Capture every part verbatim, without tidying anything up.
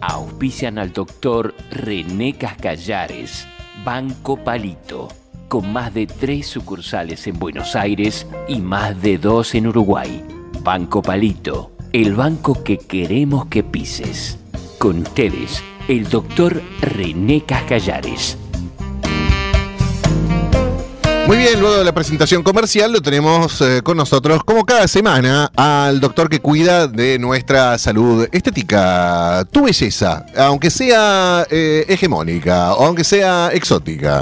Auspician al doctor René Cascallares, Banco Palito, con más de tres sucursales en Buenos Aires y más de dos en Uruguay. Banco Palito, el banco que queremos que pises. Con ustedes, el doctor René Cascallares. Muy bien, luego de la presentación comercial lo tenemos eh, con nosotros, como cada semana, al doctor que cuida de nuestra salud estética, tu belleza, aunque sea eh, hegemónica, o aunque sea exótica,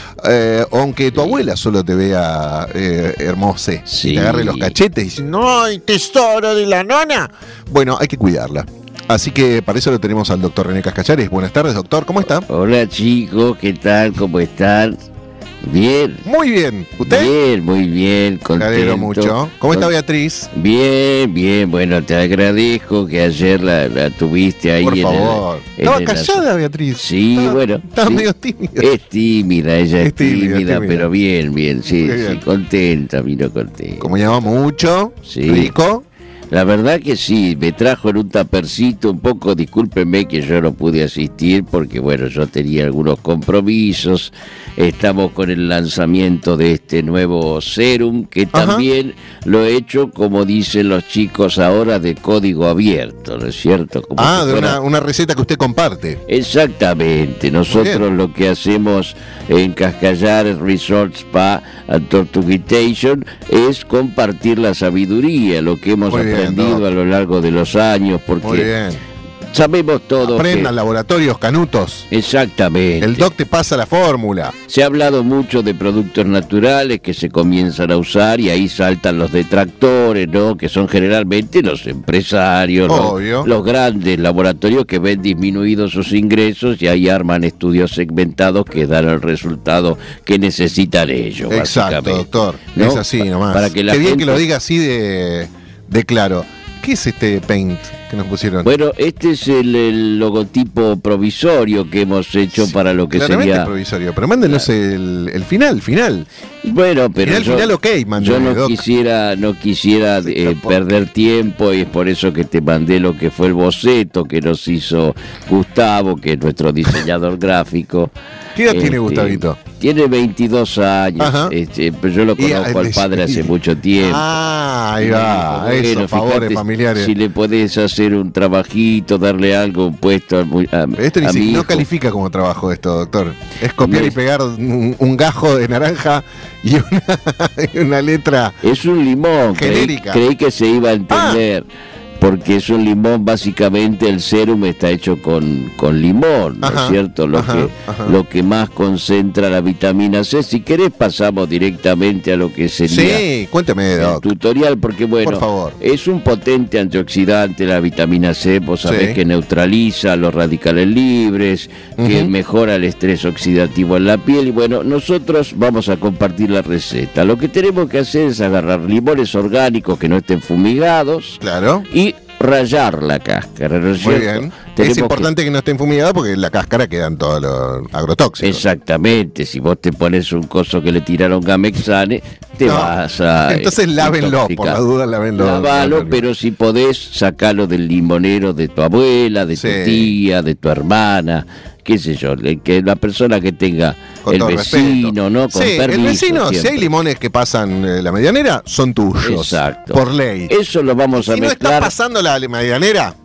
eh, aunque tu abuela solo te vea eh, hermosa, sí, y te agarre los cachetes y dice, no, hay tesoro de la nona. Bueno, hay que cuidarla. Así que para eso lo tenemos al doctor René Cascallares. Buenas tardes, doctor, ¿cómo está? Hola chicos, ¿qué tal? ¿Cómo están? Bien. Muy bien. ¿Usted? Bien, muy bien, contento. Me alegro mucho. ¿Cómo está Beatriz? Bien, bien. Bueno, te agradezco que ayer la, la tuviste ahí. Por en favor. El, Estaba en callada, el... Beatriz. Sí, estaba, bueno. Estaba sí. medio tímida. Es tímida, ella es, es tímida, tímida, tímida, pero bien, bien. Sí, bien. sí, contenta, vino contenta. Como llama mucho, sí. Rico. La verdad que sí, me trajo en un tapercito un poco, discúlpenme que yo no pude asistir porque bueno, yo tenía algunos compromisos, estamos con el lanzamiento de este nuevo serum que Ajá. también lo he hecho, como dicen los chicos ahora, de código abierto, ¿no es cierto? Como ah, si de fuera... una, una receta que usted comparte. Exactamente, nosotros lo que hacemos en Cascallares Resort Spa and Tortuguitation es compartir la sabiduría, lo que hemos aprendido a lo largo de los años, porque sabemos todos. Aprendan que... laboratorios canutos. Exactamente. El doc te pasa la fórmula. Se ha hablado mucho de productos naturales que se comienzan a usar y ahí saltan los detractores, ¿no? Que son generalmente los empresarios, los, los grandes laboratorios que ven disminuidos sus ingresos y ahí arman estudios segmentados que dan el resultado que necesitan ellos. Exacto, doctor. ¿No? Es así nomás. Para que la Qué bien gente... que lo diga así de, de claro. ¿Qué es este paint que nos pusieron? Bueno, este es el, el logotipo provisorio que hemos hecho sí, para lo que claramente sería... provisorio, pero mándenos claro. el, el final, final. Bueno, pero final, yo, final, okay, yo no doc. quisiera, no quisiera eh, perder tiempo y es por eso que te mandé lo que fue el boceto que nos hizo Gustavo, que es nuestro diseñador gráfico. ¿Qué edad este, tiene Gustavito? Tiene veintidós años, este, pero yo lo conozco al padre hace mucho tiempo. Ah, ahí va, bueno, eso, favores fíjate, familiares. Si le podés hacer un trabajito, darle algo, un puesto a, a, esto ni a si, mi no hijo. Califica como trabajo esto, doctor. Es copiar no, y pegar un, un gajo de naranja y una, y una letra es un limón, genérica. Creí, creí que se iba a entender. Ah. Porque es un limón, básicamente el serum está hecho con, con limón, ¿no ajá, es cierto? Lo, ajá, que, ajá. lo que más concentra la vitamina C. Si querés pasamos directamente a lo que sería sí, cuénteme, el doc. tutorial, porque bueno, por favor. Es un potente antioxidante la vitamina C, vos sabés sí. que neutraliza los radicales libres, uh-huh. que mejora el estrés oxidativo en la piel y bueno, nosotros vamos a compartir la receta. Lo que tenemos que hacer es agarrar limones orgánicos que no estén fumigados. Claro. Y rallar la cáscara, ¿no es Muy cierto? bien. Tenemos es importante que... que no estén fumigadas porque en la cáscara quedan todos los agrotóxicos. Exactamente. Si vos te pones un coso que le tiraron Gamexane, te no, vas a... Entonces lávenlo, por la duda lávenlo. Lávalo, pero si podés, sacalo del limonero de tu abuela, de sí. tu tía, de tu hermana, qué sé yo, que la persona que tenga con el vecino, respeto. ¿no? Con sí, permiso, el vecino, siempre. Si hay limones que pasan eh, la medianera, son tuyos. Exacto. Por ley. Eso lo vamos a si mezclar. Si no está pasando la medianera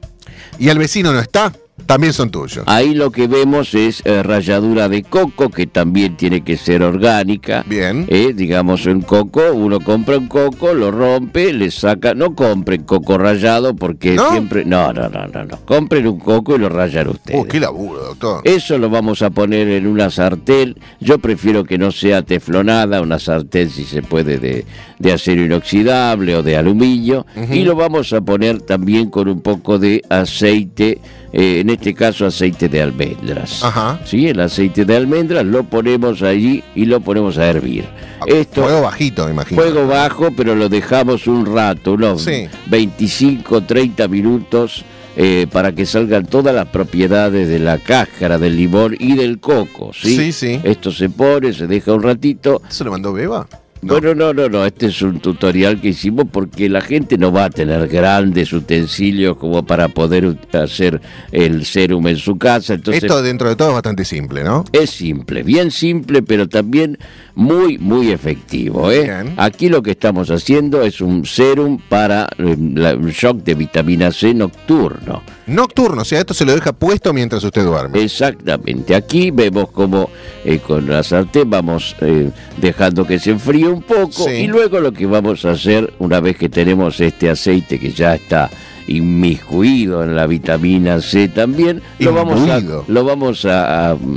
y el vecino no está, también son tuyos. Ahí lo que vemos es eh, ralladura de coco, que también tiene que ser orgánica. Bien. Eh, digamos, un coco, uno compra un coco, lo rompe, le saca... No compren coco rallado porque ¿No? siempre... No, no, no, no, no. Compren un coco y lo rayan ustedes. Uy, qué laburo, doctor. Eso lo vamos a poner en una sartén. Yo prefiero que no sea teflonada, una sartén si se puede de, de acero inoxidable o de aluminio. Uh-huh. Y lo vamos a poner también con un poco de aceite... Eh, en este caso aceite de almendras. Ajá. ¿Sí? El aceite de almendras lo ponemos allí y lo ponemos a hervir. Esto, fuego bajito, me imagino. Fuego bajo, pero lo dejamos un rato, unos sí. veinticinco, treinta minutos, eh, para que salgan todas las propiedades de la cáscara del limón y del coco. ¿sí? Sí, sí. Esto se pone, se deja un ratito. ¿Se lo mandó Beba? No. Bueno, no, no, no, este es un tutorial que hicimos porque la gente no va a tener grandes utensilios como para poder ut- hacer el serum en su casa. Entonces, Esto dentro de todo es bastante simple, ¿no? es simple, bien simple, pero también muy, muy efectivo, ¿eh? Bien. Aquí lo que estamos haciendo es un serum para eh, la- un shock de vitamina C nocturno. Nocturno, o sea, esto se lo deja puesto mientras usted duerme. Exactamente, aquí vemos como eh, con la sartén vamos eh, dejando que se enfríe un poco Sí. y luego lo que vamos a hacer una vez que tenemos este aceite que ya está inmiscuido en la vitamina C también, lo vamos a, Imbuido. lo vamos a, a,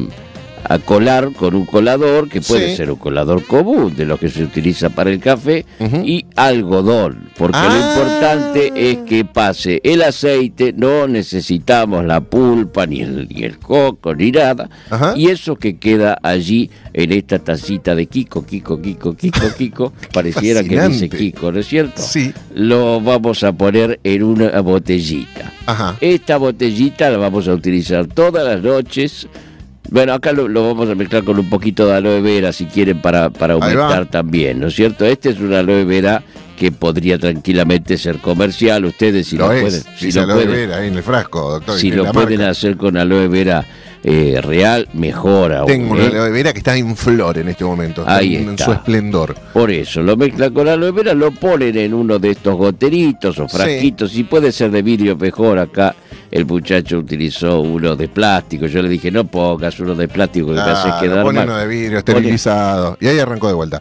a colar con un colador que puede Sí. ser un colador común de los que se utiliza para el café Ujú. y algodón, porque Ah. lo importante es que pase el aceite, no necesitamos la pulpa, ni el, ni el coco, ni nada, Ajá. y eso que queda allí en esta tacita de Kiko, Kiko, Kiko, Kiko, Kiko, pareciera que dice fascinante. Kiko, ¿no es cierto? Sí. Lo vamos a poner en una botellita. Ajá. Esta botellita la vamos a utilizar todas las noches. Bueno, acá lo, lo vamos a mezclar con un poquito de aloe vera si quieren para, para Ahí va. aumentar también, ¿no es cierto? Este es una aloe vera que podría tranquilamente ser comercial. Ustedes si lo lo, es. pueden, si Dice lo aloe pueden, vera ahí en el frasco, doctor. si en lo la pueden marca. hacer con aloe vera eh, real, mejor aún. Tengo una ¿eh? aloe vera que está en flor en este momento. Está Ahí en, en está. su esplendor. Por eso, lo mezclan con aloe vera, lo ponen en uno de estos goteritos o frasquitos, si puede ser de vidrio mejor. Acá el muchacho utilizó uno de plástico, yo le dije no pongas uno de plástico que te hace Ah, quedar pone mal. uno de vidrio, esterilizado. Y ahí arrancó de vuelta.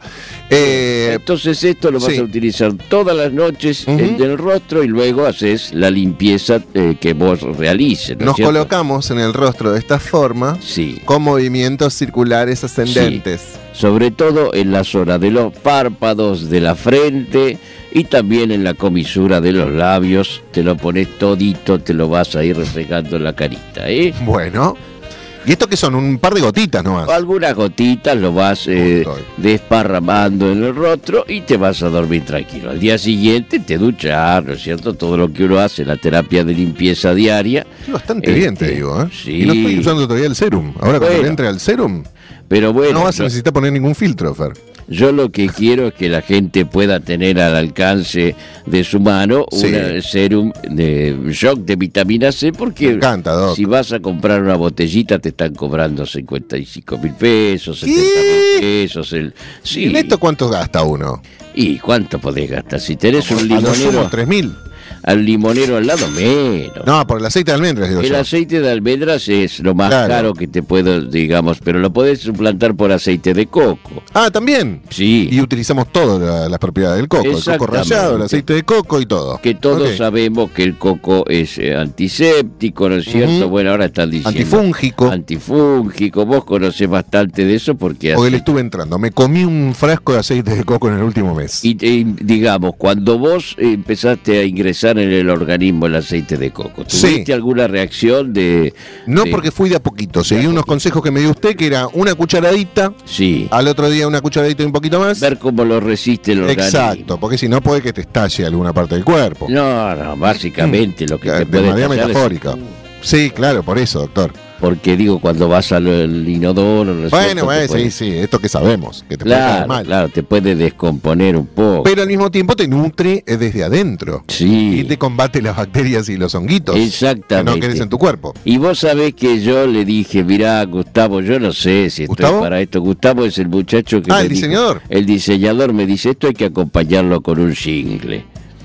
Eh, Entonces esto lo vas sí. a utilizar todas las noches Ujú. en el rostro y luego haces la limpieza eh, que vos realices, ¿no es nos cierto? colocamos en el rostro de esta forma Sí. con movimientos circulares ascendentes. Sobre todo en la zona de los párpados, de la frente y también en la comisura de los labios. Te lo pones todito, te lo vas a ir refregando en la carita, ¿eh? Bueno. ¿Y esto qué son? Un par de gotitas nomás. Algunas gotitas lo vas eh, Estoy. desparramando en el rostro y te vas a dormir tranquilo. Al día siguiente te duchas, ¿no es cierto? Todo lo que uno hace, la terapia de limpieza diaria. Sí, bastante bien, te Este, digo, ¿eh? sí. Y no estoy usando todavía el serum. Ahora cuando Bueno. le entre al serum, Pero bueno, no vas a yo- necesitar poner ningún filtro, Fer. Yo lo que quiero es que la gente pueda tener al alcance de su mano Sí. un serum de shock de vitamina C, porque Me encanta, Doc. si vas a comprar una botellita te están cobrando cincuenta y cinco mil pesos, ¿Qué? setenta mil pesos. El... Sí. ¿Y en esto cuánto gasta uno? ¿Y cuánto podés gastar? Si tenés un A lo sumo limonero, tres mil. al limonero al lado, menos. No, por el aceite de almendras, digo El yo. aceite de almendras es lo más Claro. caro que te puedo, digamos, pero lo podés suplantar por aceite de coco. Ah, también. Sí. Y utilizamos todas la- las propiedades del coco. El coco Exactamente. rallado, el aceite de coco y todo. Que todos Ok. sabemos que el coco es eh, antiséptico, ¿no es cierto? Ujú. Bueno, ahora están diciendo... Antifúngico. Antifúngico. Vos conocés bastante de eso porque... Porque hace- le estuve entrando. Me comí un frasco de aceite de coco en el último mes. Y eh, digamos, cuando vos eh, empezaste a ingresar en el organismo el aceite de coco, ¿tuviste Sí. alguna reacción de...? No de- porque fui de a poquito. Seguí De a unos poquito. consejos que me dio usted, que era una cucharadita, Sí. al otro día una cucharadita y un poquito más. Ver cómo lo resiste el organismo. Exacto, porque si no puede que te estalle alguna parte del cuerpo. No, no, básicamente lo que Eh, te de puede manera pasar es- metafórica. Sí, claro, por eso, doctor. Porque digo, cuando vas al al inodoro... ¿no es Bueno, cierto? bueno, Te puede- sí, sí, esto que sabemos, que te puede caer Claro, mal. claro, te puede descomponer un poco. Pero al mismo tiempo te nutre eh, desde adentro. Sí. Y te combate las bacterias y los honguitos que Exactamente. no querés en tu cuerpo. Y vos sabés que yo le dije, mirá, Gustavo, yo no sé si estoy ¿Gustavo? para esto. Gustavo es el muchacho que Ah, me el dijo- diseñador. el diseñador me dice, esto hay que acompañarlo con un jingle.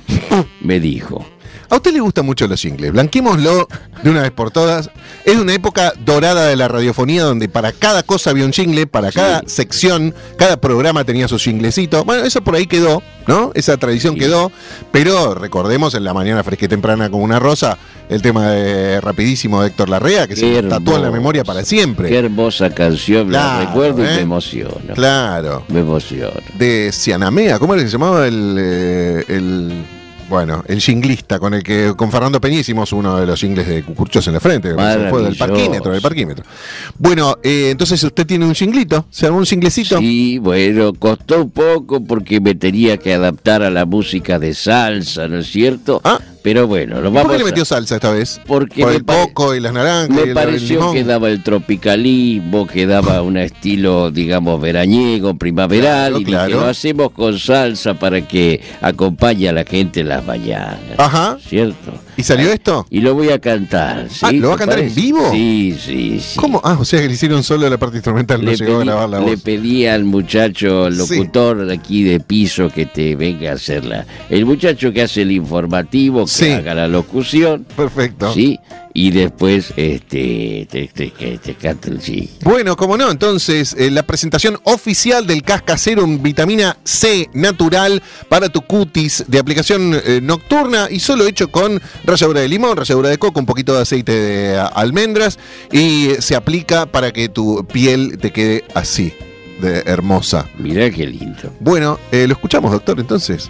Me dijo. A usted le gustan mucho los jingles. Blanquémoslo de una vez por todas. Es una época dorada de la radiofonía donde para cada cosa había un jingle, para cada sección, cada programa tenía su jinglecito. Bueno, eso por ahí quedó, ¿no? Esa tradición Sí. quedó. Pero recordemos en la mañana fresca y temprana como una rosa, el tema de rapidísimo de Héctor Larrea, que Qué se tatuó en la hermoso. memoria para siempre. Qué hermosa canción, la Claro, recuerdo y ¿eh? me emociono. Claro. Me emociono. De Cianamea, ¿cómo era que se llamaba el, eh, el bueno, el jinglista con el que con Fernando Peña hicimos uno de los jingles de Cucurchos en la frente, que fue del Maravilloso. parquímetro, del parquímetro. Bueno, eh, entonces usted tiene un jinglito, se armó un jinglecito. Sí, bueno, costó un poco porque me tenía que adaptar a la música de salsa, ¿no es cierto? Ah. pero bueno, lo ¿Y vamos ¿Por qué le a- metió salsa esta vez? Porque Por me el pare- coco y las naranjas. y Me el- el pareció limón. que daba el tropicalismo, que daba un estilo, digamos, veraniego, primaveral, Claro, y claro. dije, lo hacemos con salsa para que acompañe a la gente en las mañanas. Ajá. ¿Cierto? ¿Y salió esto? Y lo voy a cantar, ¿sí? Ah, ¿lo va a ¿Te cantar en parece? vivo? Sí, sí, sí. ¿Cómo? Ah, o sea que le hicieron solo la parte instrumental, no Le llegó a pedí, grabar la le voz. pedí al muchacho, el Sí. locutor de aquí de piso, que te venga a hacerla. El muchacho que hace el informativo, que Sí. haga la locución, Perfecto. ¿sí? Y después este te, te, que te canta el sí. Bueno, como no, entonces eh, la presentación oficial del Casca Serum Vitamina C natural para tu cutis de aplicación eh, nocturna y solo hecho con ralladura de limón, ralladura de coco, un poquito de aceite de a- almendras y eh, se aplica para que tu piel te quede así, de hermosa. Mirá qué lindo. Bueno, eh, lo escuchamos, doctor, entonces.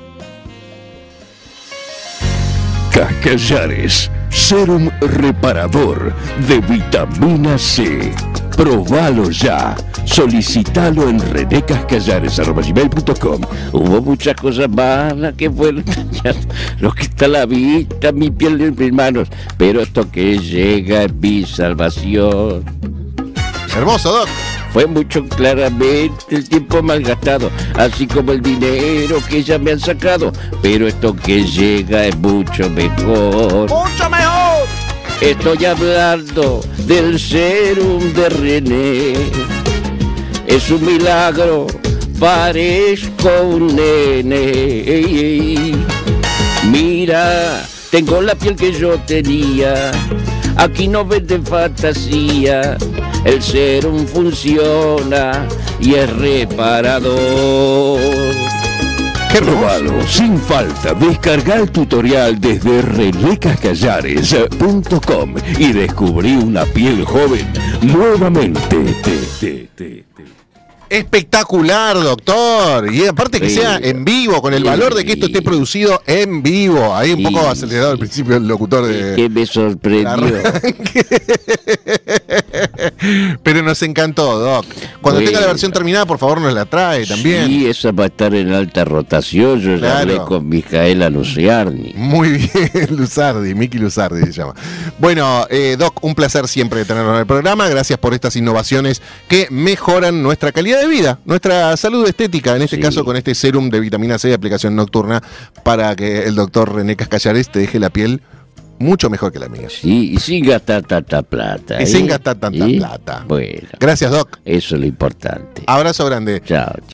Cascallares, serum reparador de vitamina C. Probalo ya. Solicitalo en rené cascallares arroba gmail punto com. Hubo muchas cosas malas que fueron dañadas. Lo que está a la vista, mi piel en mis manos. Pero esto que llega es mi salvación. Hermoso, doc. Fue mucho claramente el tiempo malgastado, así como el dinero que ya me han sacado. Pero esto que llega es mucho mejor. ¡Mucho mejor! Estoy hablando del serum de René. Es un milagro, parezco un nene. Mira, tengo la piel que yo tenía. Aquí no venden fantasía. El serum funciona y es reparador. ¡Qué hermoso! Probalo sin falta. Descarga el tutorial desde rené cascallares punto com y descubrí una piel joven nuevamente. Te, te, te, te. Espectacular, doctor. Y aparte que Sí. sea en vivo, con el Sí. valor de que esto esté producido en vivo. Ahí un Sí. poco acelerado al principio el locutor de... Que me sorprendió. Pero nos encantó, Doc. Cuando Bueno. tenga la versión terminada, por favor, nos la trae también. Sí, esa va a estar en alta rotación. Yo ya Claro. hablé con Micaela Luciarni. Muy bien, Luzardi, Miki Luzardi se llama. Bueno, eh, Doc, un placer siempre tenerlo en el programa. Gracias por estas innovaciones que mejoran nuestra calidad de vida, nuestra salud estética, en este Sí. caso con este serum de vitamina C de aplicación nocturna para que el doctor René Cascallares te deje la piel mucho mejor que la mía. Sí, y sin gastar tanta plata. Y ¿eh? sin gastar tanta ¿Sí? plata. Bueno, Gracias, Doc. eso es lo importante. Abrazo grande. Chao.